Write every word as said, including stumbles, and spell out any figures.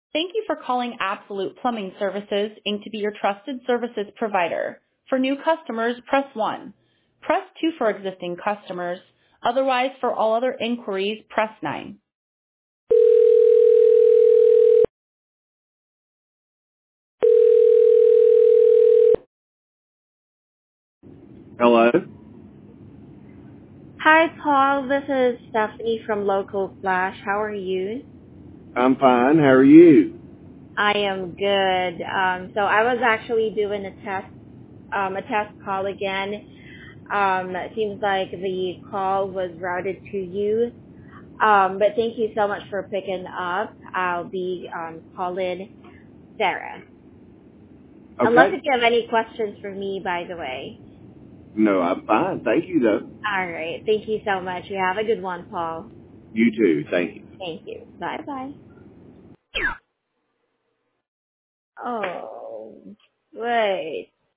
Thank you for calling Absolute Plumbing Services, Incorporated to be your trusted services provider. For new customers, press one. Press two for existing customers. Otherwise, for all other inquiries, press nine. Hello? Hi, Paul. This is Stephanie from Local Flash. How are you? I'm fine. How are you? I am good. Um, so I was actually doing a test, um, a test call again. Um, it seems like the call was routed to you. Um, but thank you so much for picking up. I'll be um, calling Sarah. Unless Okay. if you have any questions for me, by the way. No, I'm fine. Thank you, though. All right. Thank you so much. You have a good one, Paul. You too. Thank you. Thank you. Bye-bye. Oh, wait.